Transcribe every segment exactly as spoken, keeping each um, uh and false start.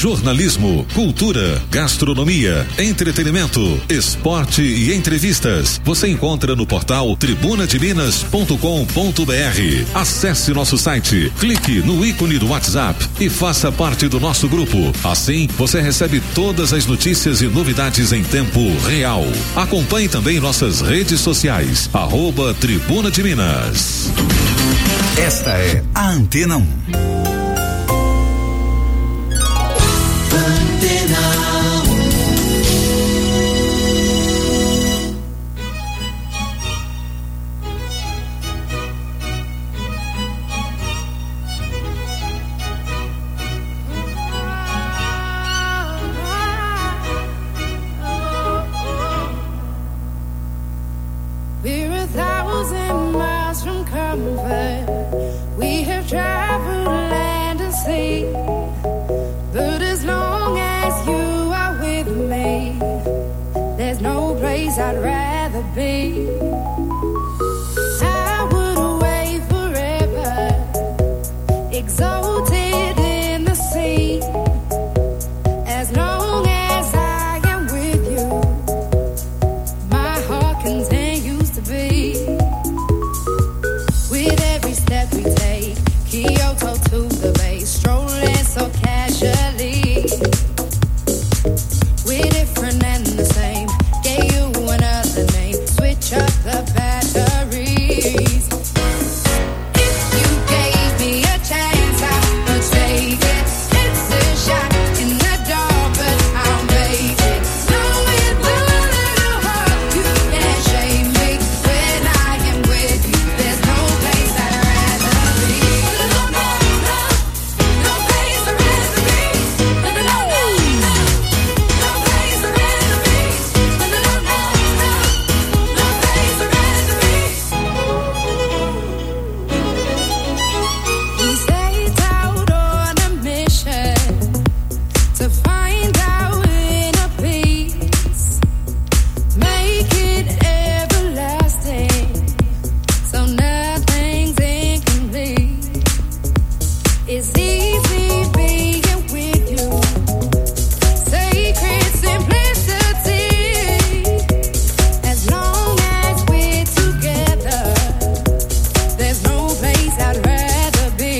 jornalismo, cultura, gastronomia, entretenimento, esporte e entrevistas. Você encontra no portal tribuna de minas ponto com ponto br. Acesse nosso site, clique no ícone do WhatsApp e faça parte do nosso grupo. Assim, você recebe todas as notícias e novidades em tempo real. Acompanhe também nossas redes sociais, arroba Tribuna de Minas. Esta é a Antena um. We're a thousand miles from comfort. We have traveled land and sea. But as long as you are with me, there's no place I'd rather be. I would away forever, exalted in the sea. As long as I am with you, my heart continues to beat. With every step we take, Kyoto to the bay, strolling so casually. We're different and the same. Gave you another name. Switch up the batteries. If you gave me a chance, I would take it. It's a shot in the dark, but I'll make it. Knowing the little heart, you can't shame me. When I am with you, there's no place I'd rather be. No, no, no, no place I'd rather be. No, no, no, no, no place I'd rather be. No, no, no, no, no place I'd rather be. We set out on a mission to find our inner peace, make it everlasting, so nothing's incomplete. It's easy being with you, sacred simplicity. As long as we're together, there's no place I'd rather be.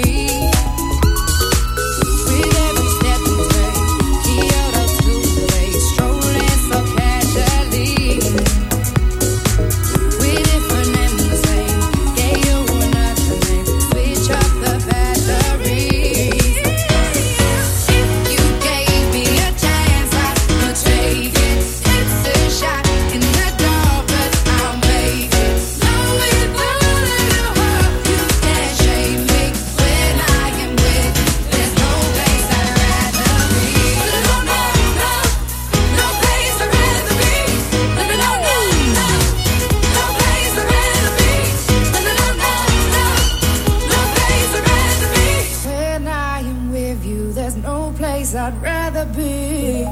With every step we take, Kyoto to the bay, strolling so casually. We're different and the same. Gave you another name. Switch up the batteries. If you gave me a chance, I would take it. It's a shot in the dark, but I'll make it. Knowing the little heart, you can't shame me. When I am with you, there's no place I'd rather be. No, no, no, no place I'd rather be. No, no, no, no, no place I'd rather be. No, no, no, no, no place I'd rather be. When I am with you, there's no place I'd rather be.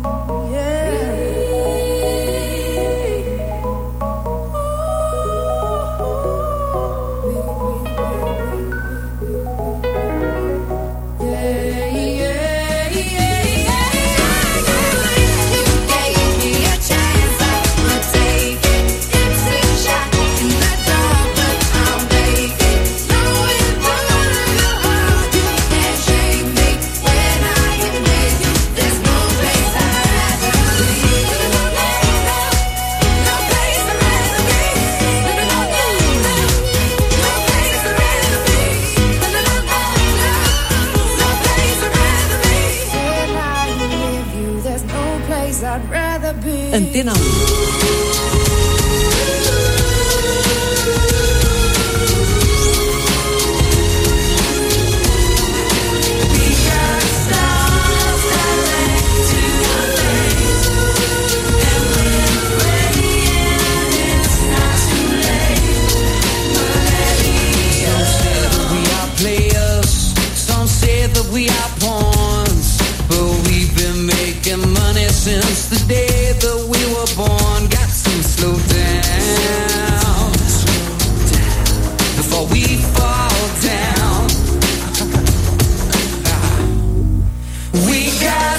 I'd rather be. Antena um. We are pawns, but we've been making money since the day that we were born. Got to slow down before we fall down. We got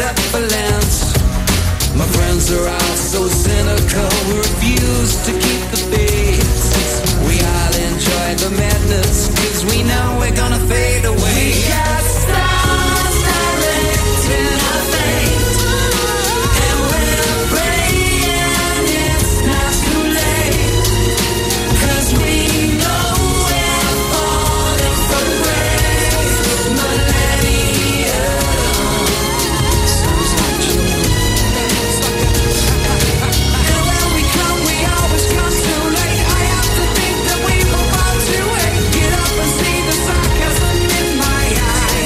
benevolence. My friends are all so cynical, we refuse to keep the faith. We all enjoy the madness, cause we know we're gonna fade away. We got stars directing our fate, and we're praying it's not too late, cause we know we're falling from grace. Millennia sounds like you. And when we come, we always come too late. I have to think that we were all too late. Get up and see the sarcasm in my eyes.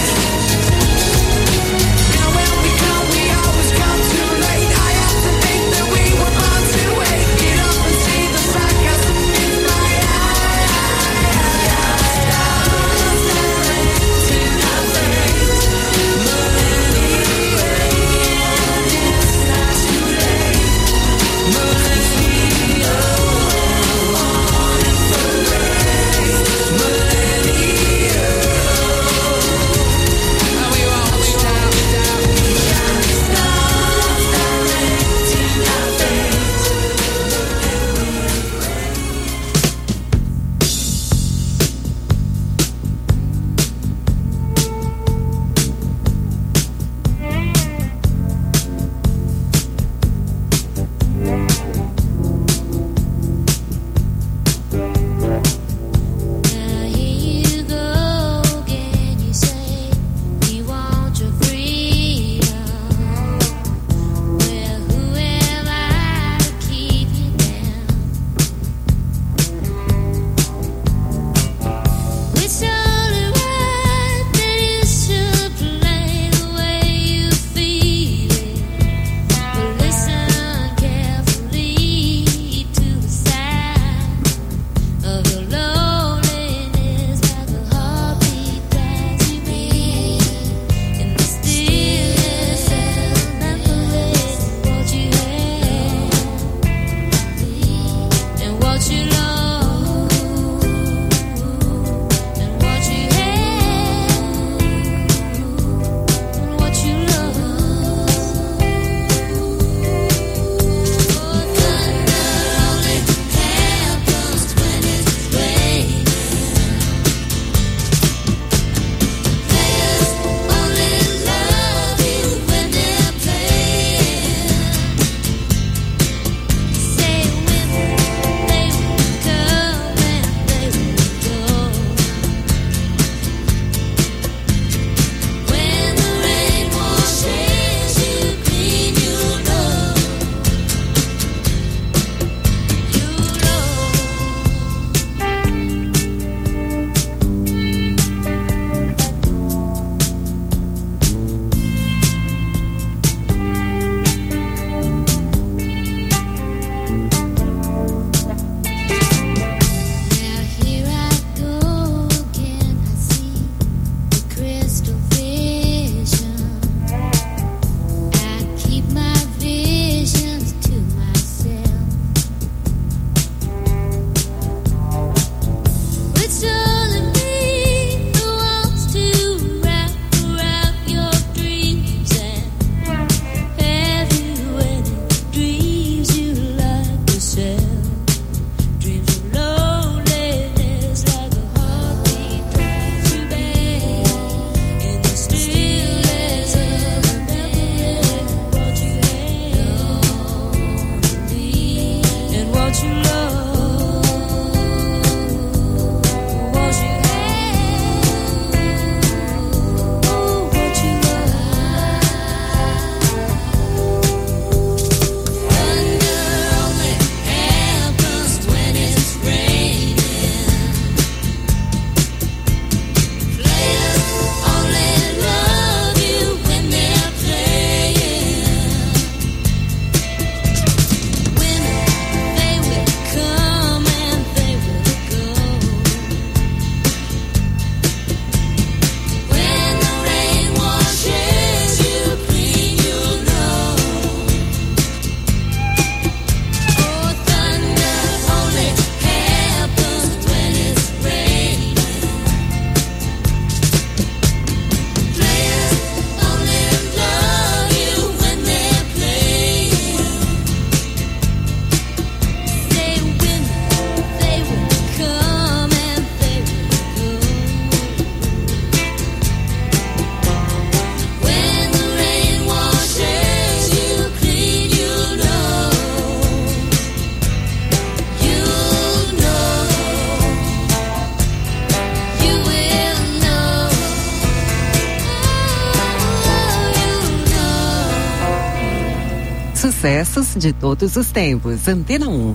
Sucessos de todos os tempos. Antena um.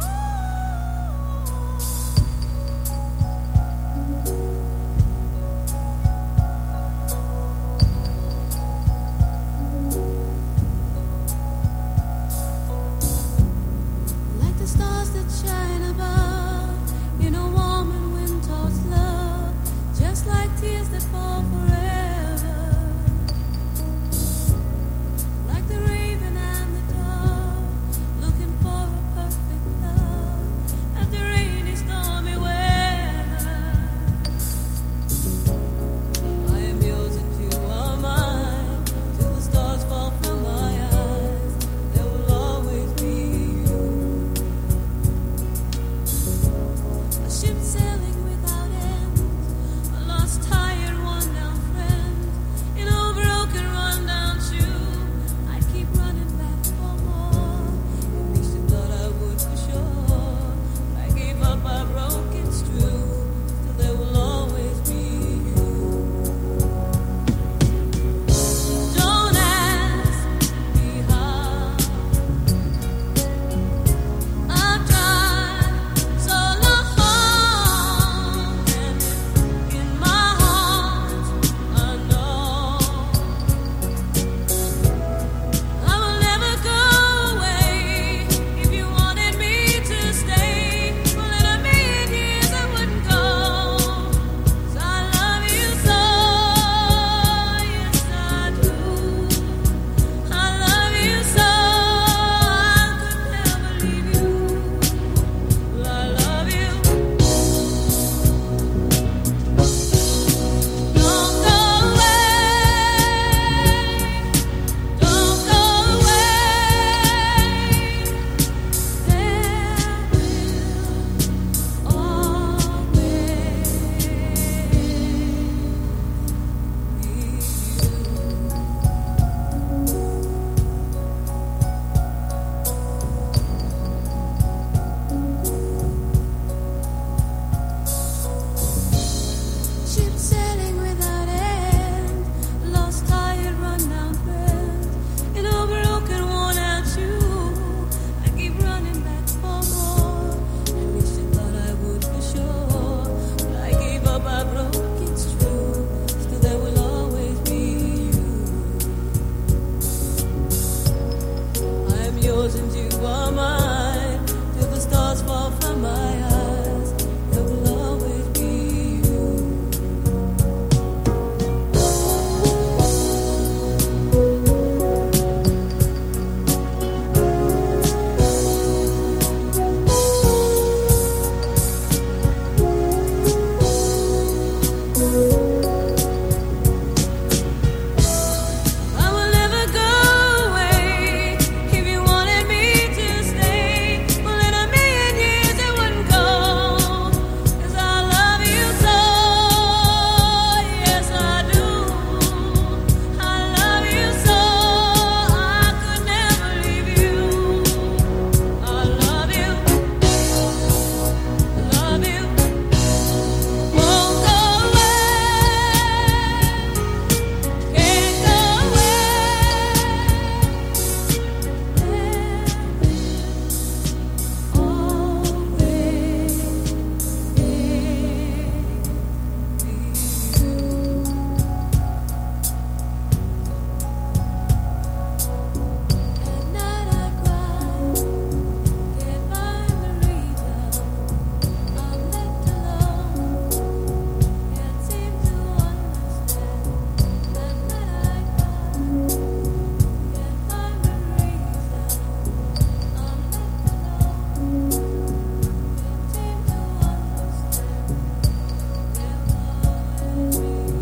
Like the stars that shine above in a warm and wind-tossed love, just like tears that fall forever. Like the raven and the dove, looking for a perfect love after rainy, stormy weather. I am yours and you are mine, till the stars fall from my eyes. There will always be you. A ship sailing without end, a lost, tired, worn-down friend, in a broken, run-down shoe. I keep running back for more. At least I thought I would for sure. I gave up, I broke, it's true. Still there will always be you. Don't ask me how. I've tried so long, and in my heart I know I will never go away. If you wanted me to stay, well, in a million years I wouldn't go. 'Cause I love you so, yes I do. I love you so, I could never leave you. Well, I love you. Don't go away. Don't go away. There will always ship sailing without end, lost, tired, run-down friend, in a broken, worn-out shoe. I keep running back for more. At least I thought I would for sure. But I gave up, I broke, it's true. Still there will always be you. I am yours and you are mine, till the stars fall from my eyes. There will always be you. I will never go away. If you wanted me to stay, well, in a million years I wouldn't go. 'Cause I love you so, yes I do. I love you so, I could never leave you. I love you, love you. Won't go away, can't go away. At night I cry, can't find the reason. I'm left alone, can't seem to understand. At night I cry, can't find the reason. I'm left alone, can't seem to understand. There will always be you.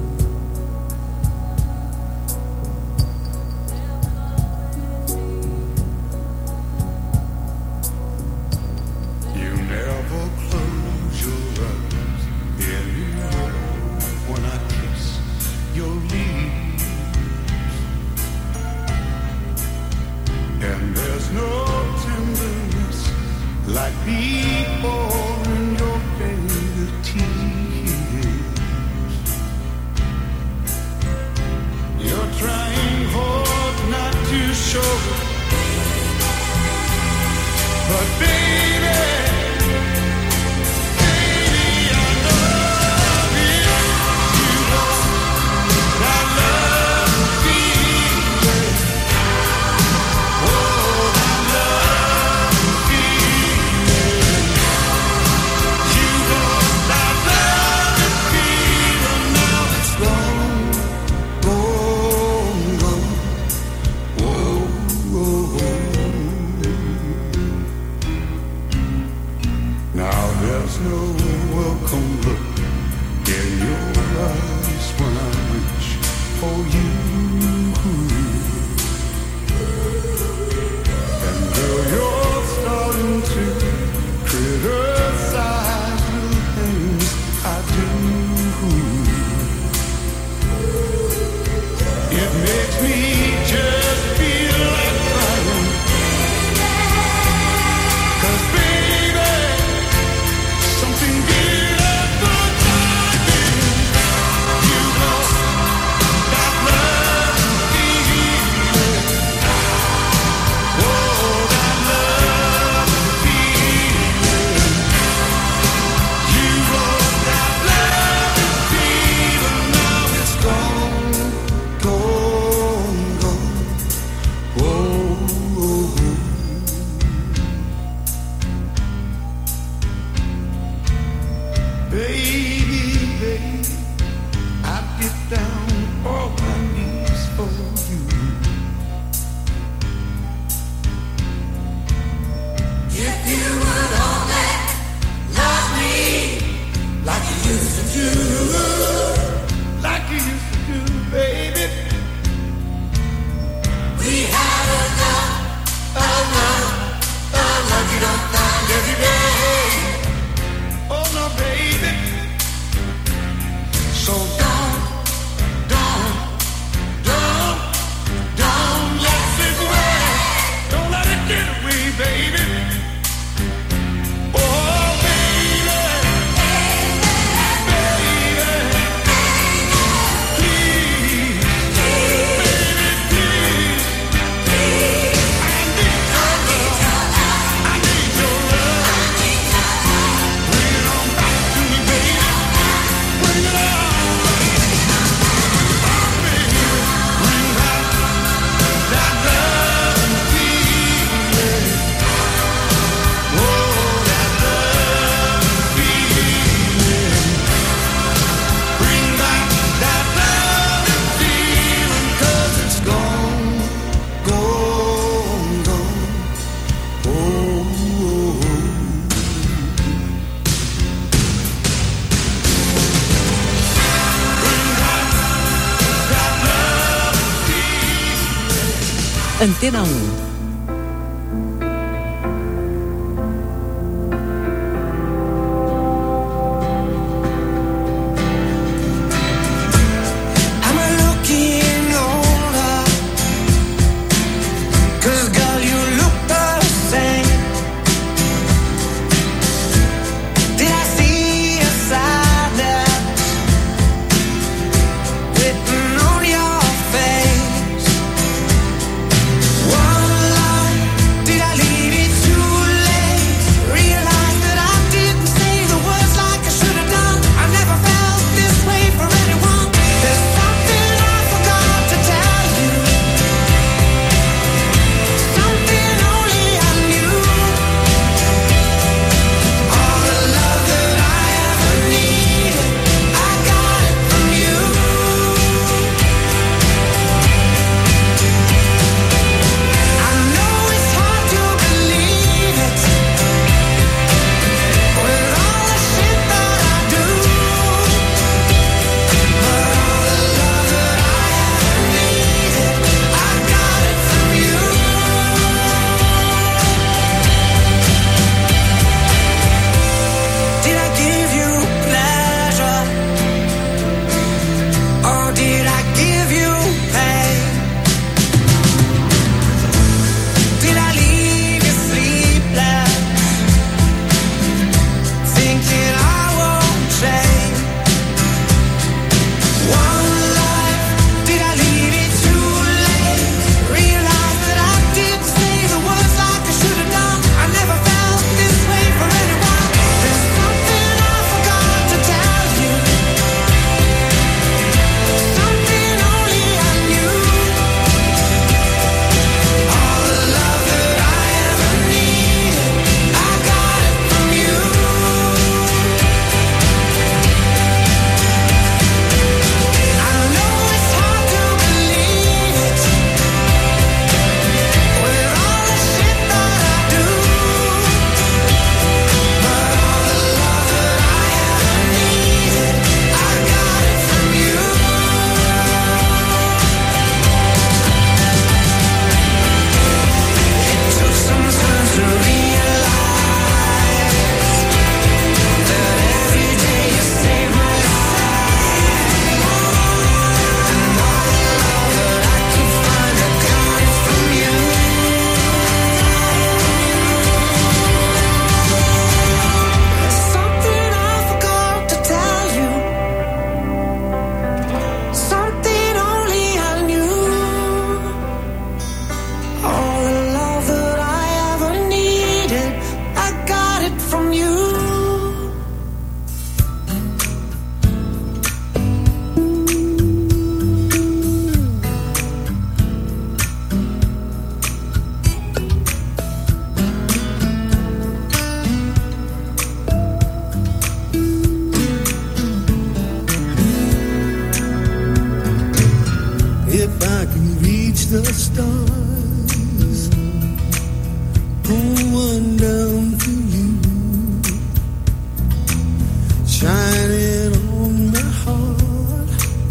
There will always be you. You never close your eyes anymore when I kiss your lips, and there's no tenderness like before in your fingertips. You're trying hard not to show Antena um. One the stars going down to you, shining on my heart,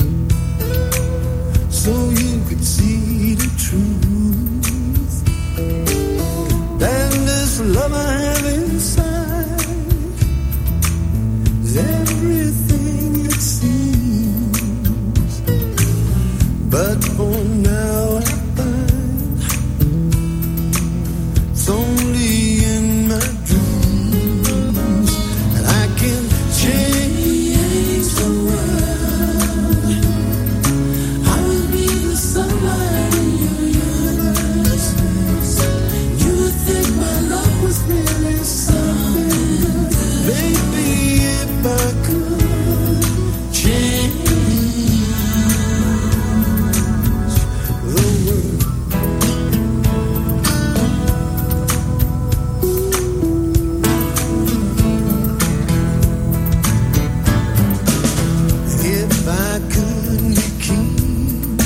so you could see the truth. And this love I have inside is everything it seems, but for now I find it's only in my dreams, and I can change the world. I will be the sunlight in your universe. You would think my love was really something. Maybe if I could change the world. If I could keep,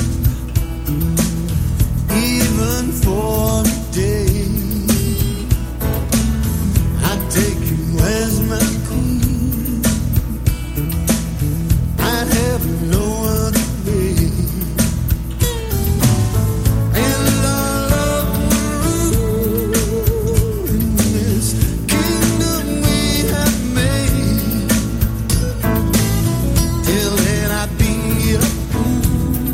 even for a day, I'd take you as my queen. I'd have no other way, and our love will rule in this kingdom we have made. Till then I'd be a fool,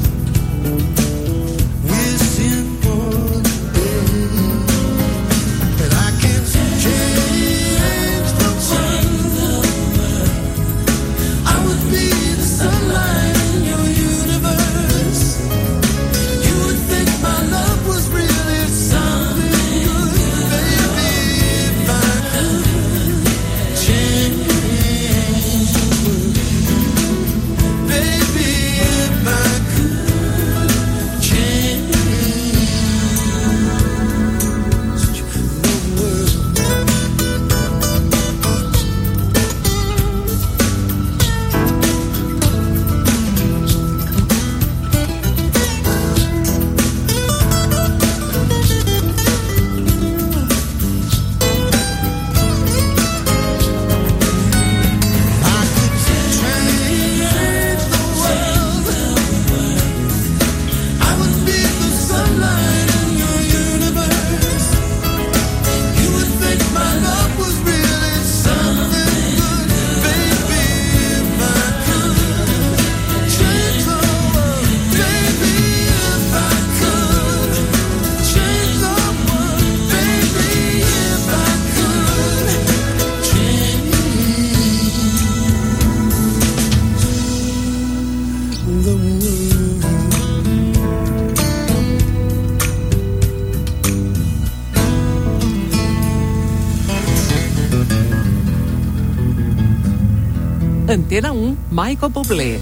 wishing for the day that I can change the world. I would be the sunlight in your universe. You would think my love was really something good, baby, if I could change the world. Baby, if I could change the world. I could change the world. I would be the sunlight in your universe. You would think my love was really something good, baby, if I could change the world. Baby, if I could change the world. Baby, if I could change the world. Antena um, Michael Bublé.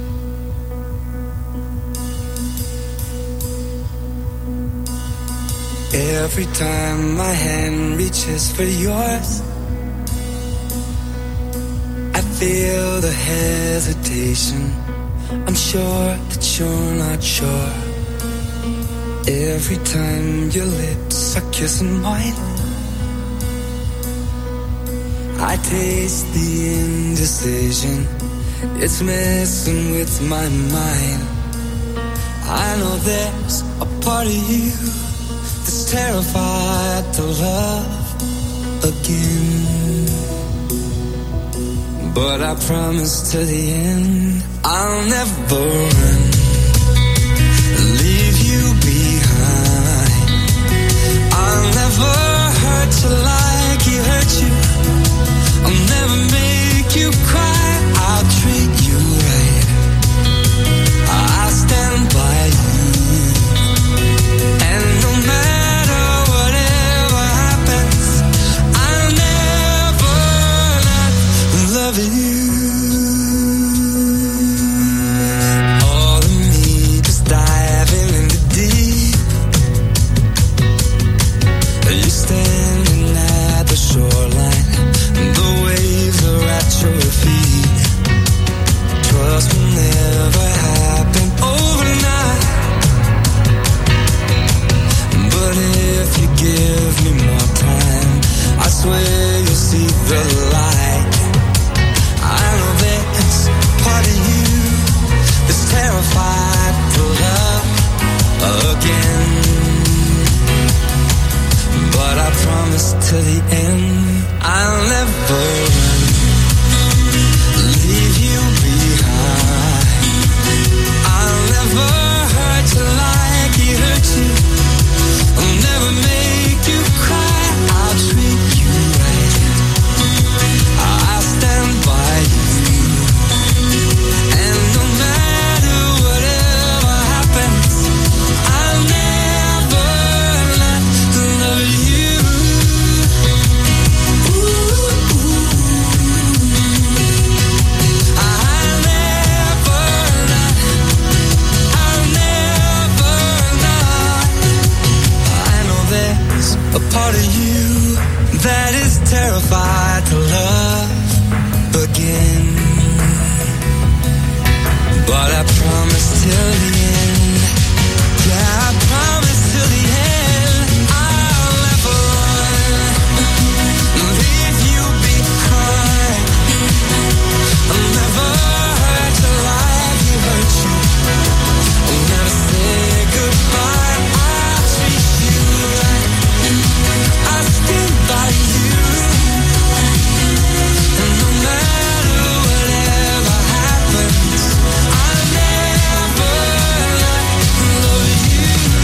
Every time my hand reaches for yours, I feel the hesitation. I'm sure that you're not sure. Every time your lips are kissing mine, I taste the indecision. It's messing with my mind. I know there's a part of you that's terrified to love again. But I promise to the end, I'll never run, leave you behind. I'll never hurt you like he hurt you. I'll never make you cry. I'll treat you right. I'll stand by you. And no matter whatever happens, I'll never not love you. All the to the end. I'll never leave you behind. I'll never hurt you like he hurt you. I'll never make you cry. I'll treat you right. I'll stand by you. And no matter whatever happens, I'll never not love you. Ooh, I'll never not, I'll never not. I know there's a part of you that is terrified to love again. But I promise till the end, yeah, I promise till the end, I'll never run, leave you behind. I'll never hurt you like he hurt you. I'll never say goodbye. I'll treat you right. I'll stand by you. And no matter whatever happens, I'll never not love you.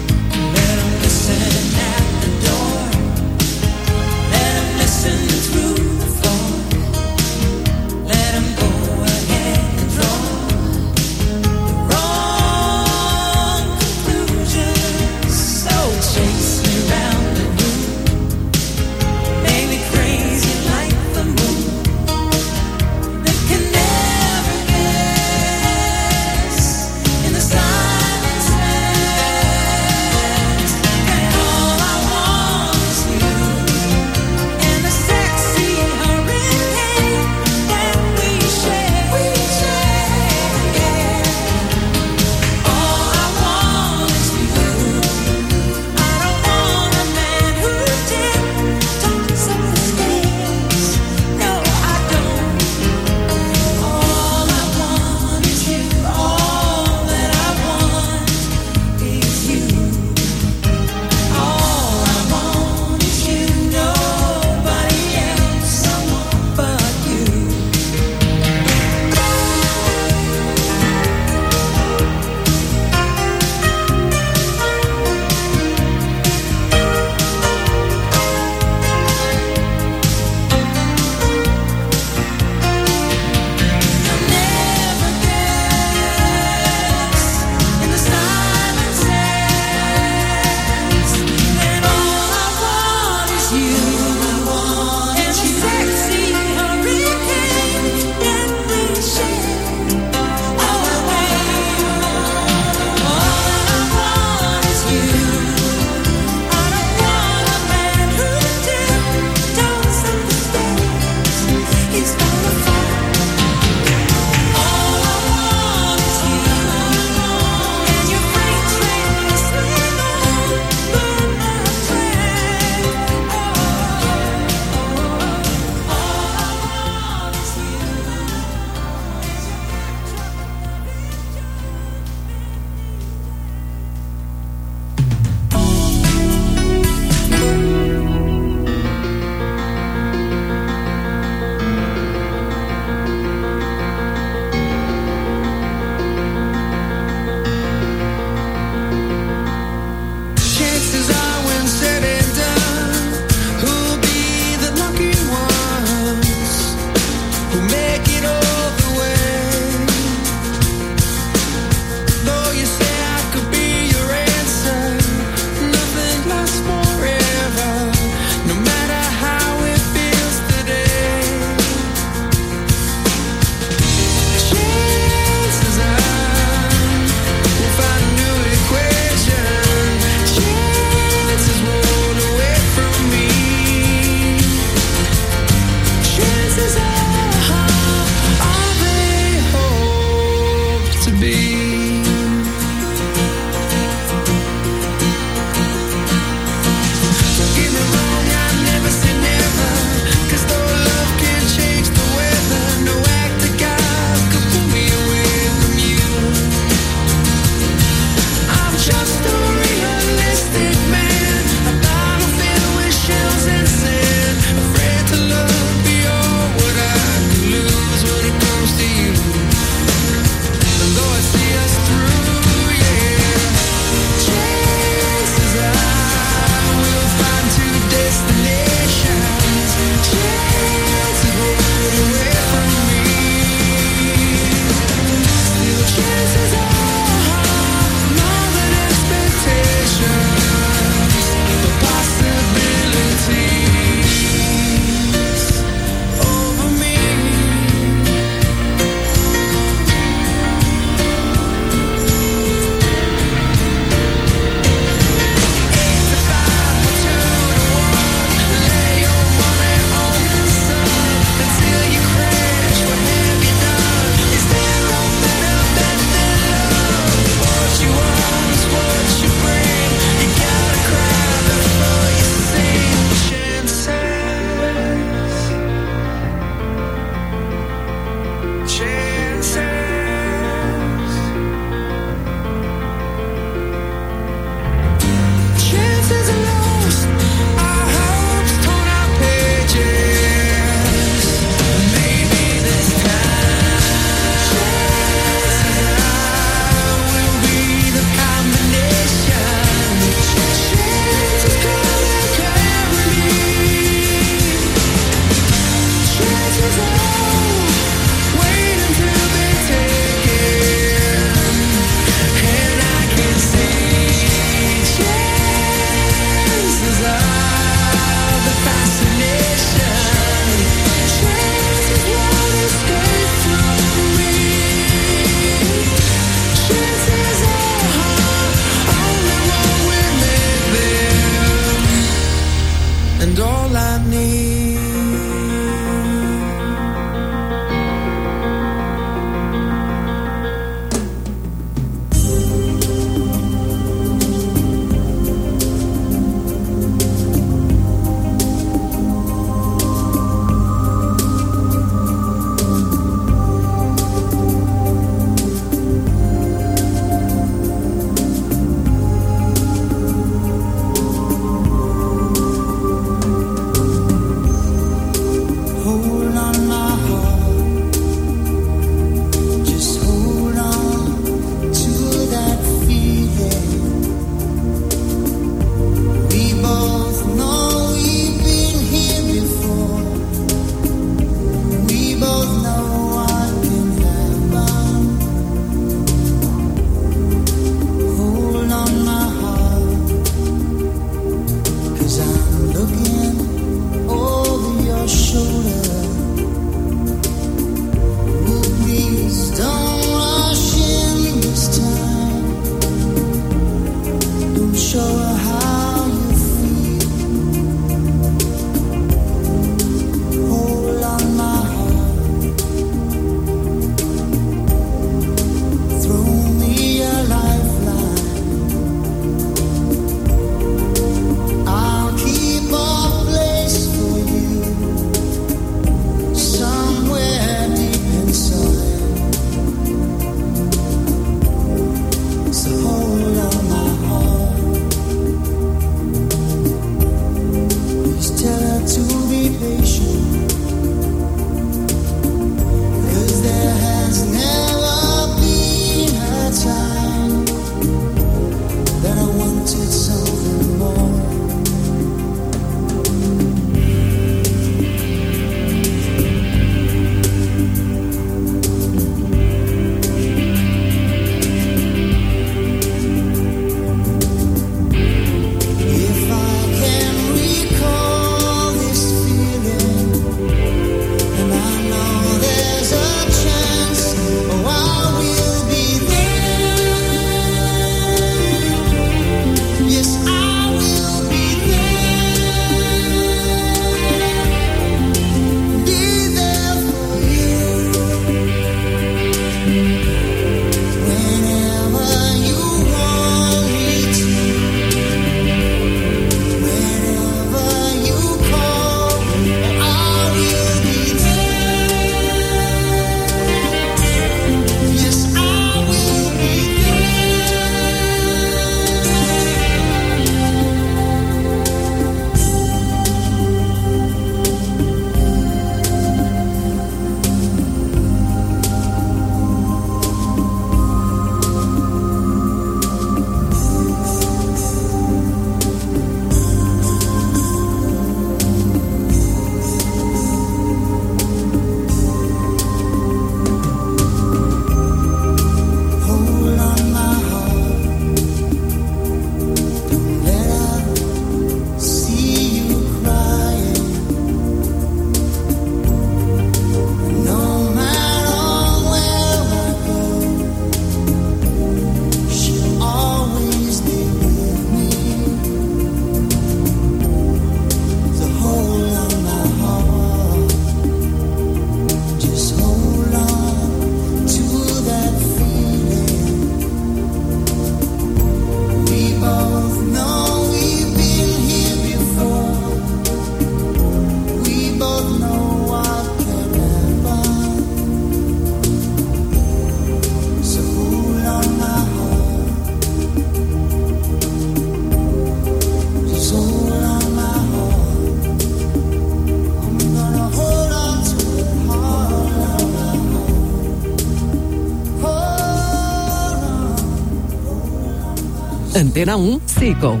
Antena um Sequel.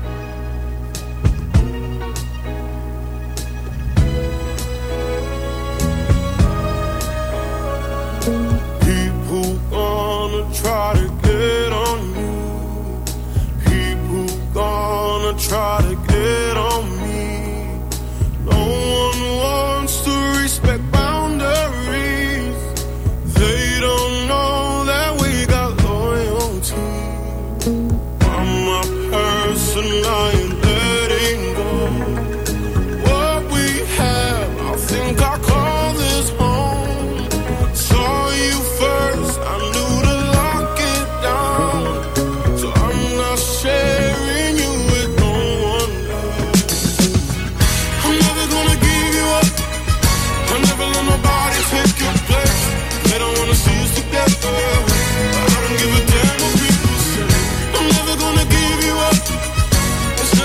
People gonna try to get on you. People gonna try to get on me. No one wants to respect boundaries. They don't know that we got loyalty. I'm a person I ain't letting go. What we have, I think I call this home. Saw you first, I knew to lock it down. So I'm not sharing you with no one else. I'm never gonna give you up. I'll never let nobody take your place. They don't wanna see us together. I don't give a damn what people say. I'm never gonna give you up. It's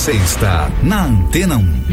Você está na Antena um.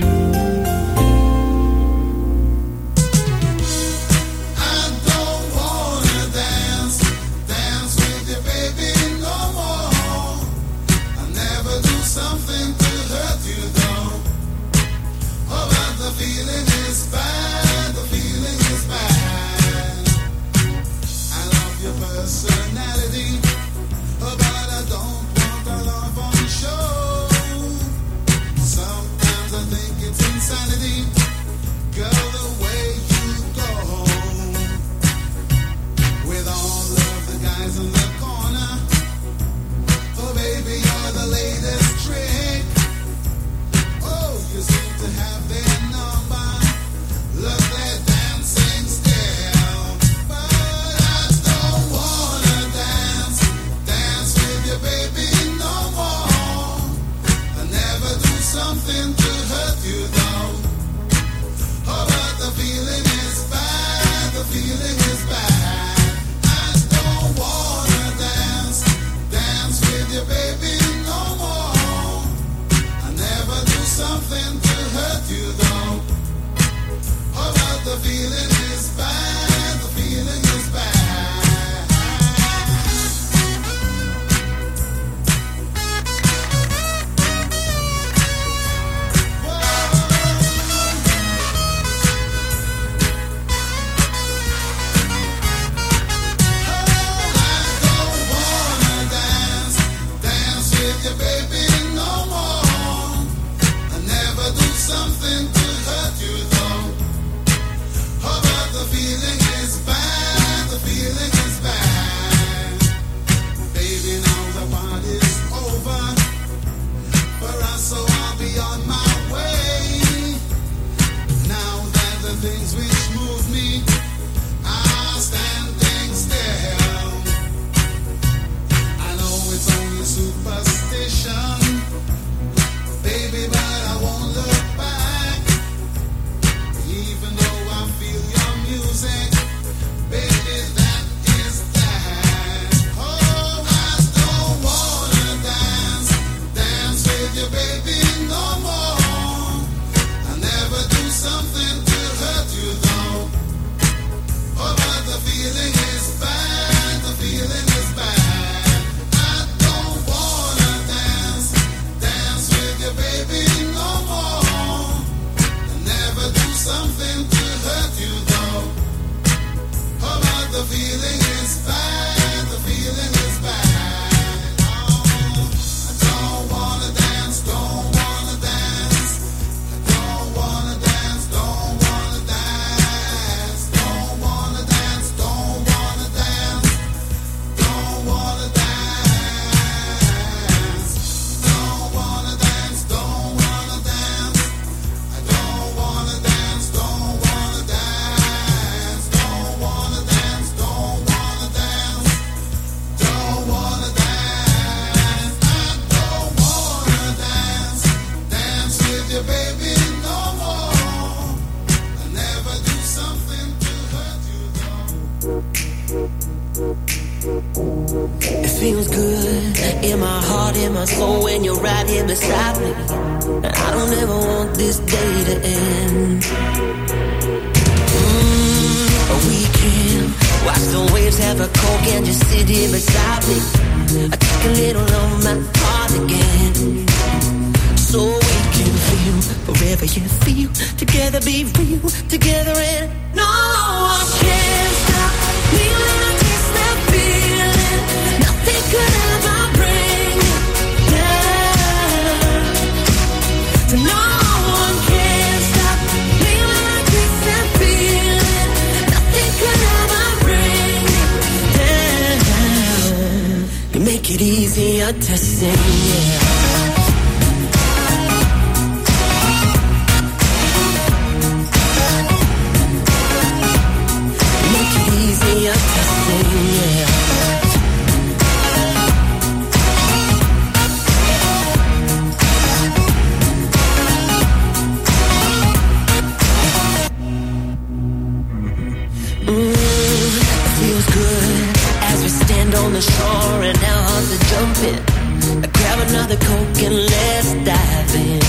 on the shore and our hearts are jumping. Grab another Coke and let's dive in.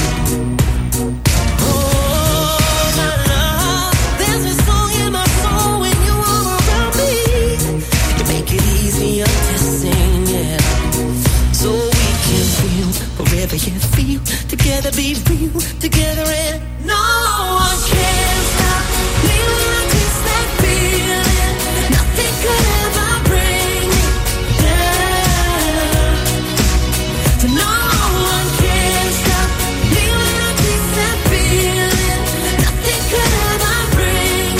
Oh, my love, there's a song in my soul when you are around me. You make it easier to sing, yeah. So we can feel forever, you feel. Together be real, together and no one can stop. Leaving a taste that feeling. Nothing could ever bring it down. So no one can stop. Leaving a taste that feeling. Nothing could ever bring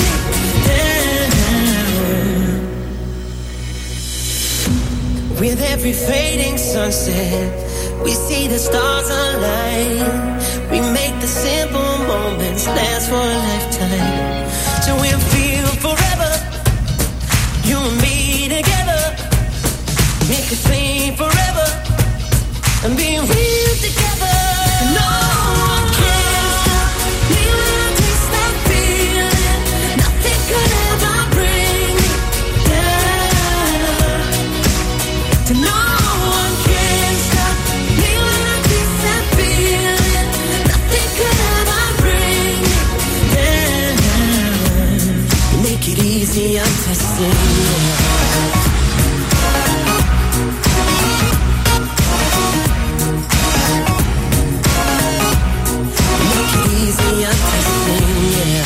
it down. With every fading sunset, we see the stars align. We make the simple moments last for a lifetime. So we'll feel forever, you and me together. Make a flame forever and be real together. No one can stop. We will taste that feeling. Nothing could ever bring it down. To no one can stop. We will taste that feeling. Nothing could ever bring it down. Make it easier to sing. Make it easier to sing, yeah.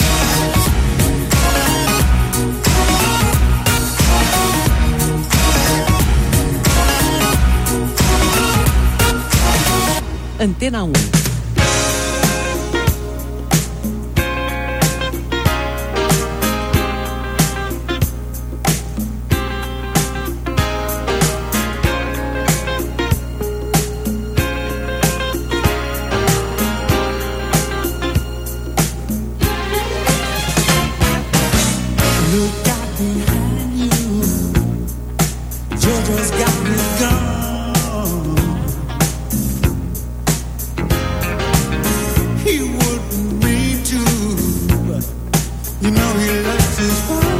Antena um. Look out behind you. Jojo's got me gone. He wouldn't mean to, but you know he loves his home.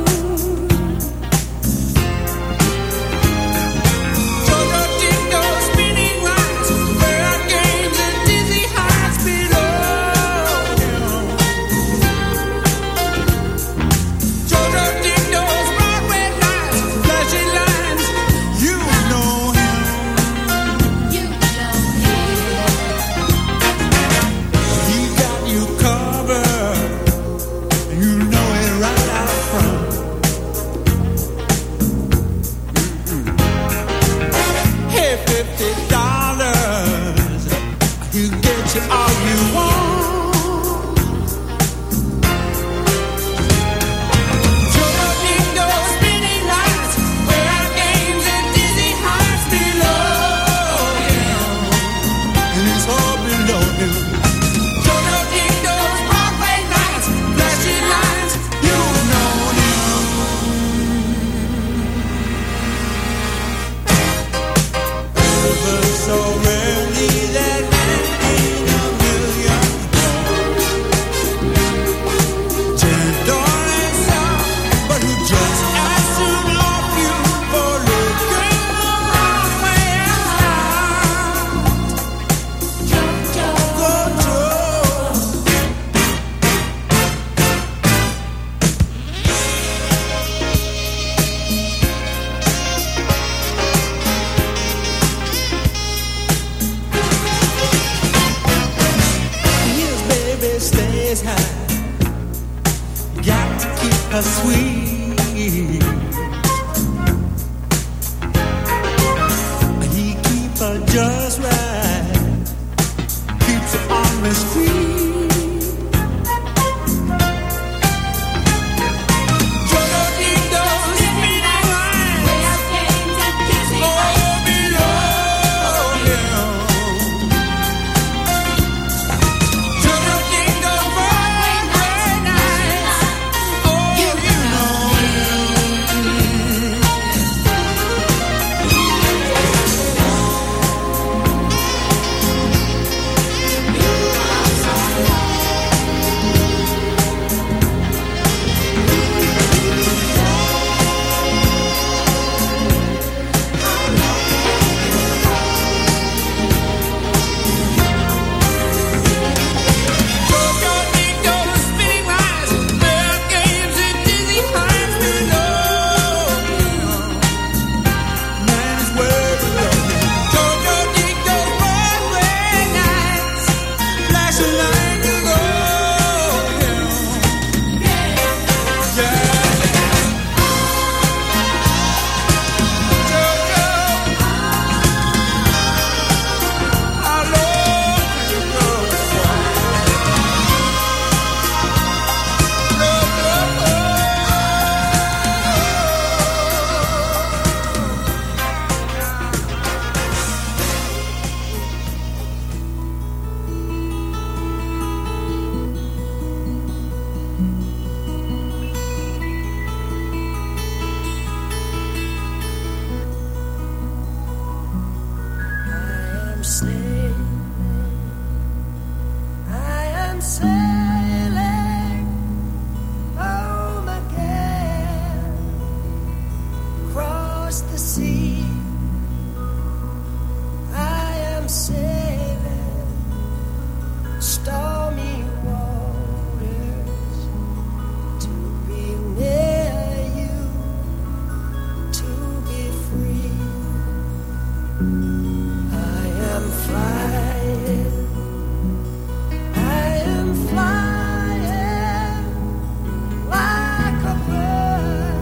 Jojo Dingo spinning rhymes, bird games and dizzy heights below him. Jojo Dingo's Broadway nights, flashing lines, you know him. You know him. He got you covered, you know it right out front. Hey, fifty dollars, he'll get you all you want. Jojo Dingo spinning lights, weird games and dizzy heights below him, and it's all below him. Jojo Dingo's Broadway nights, flashing lines, you know him. Over so rarely that man ain't a million born. Gentle and soft, but who just as soon off you for looking the wrong way around. Jojo. His baby stays high. Got to keep her sweet. He keep her just right. Keeps her on the street. Jojo Dingo's spinning lines, all below him. Jojo Dingo's Broadway nights, oh, you know him. across the sea.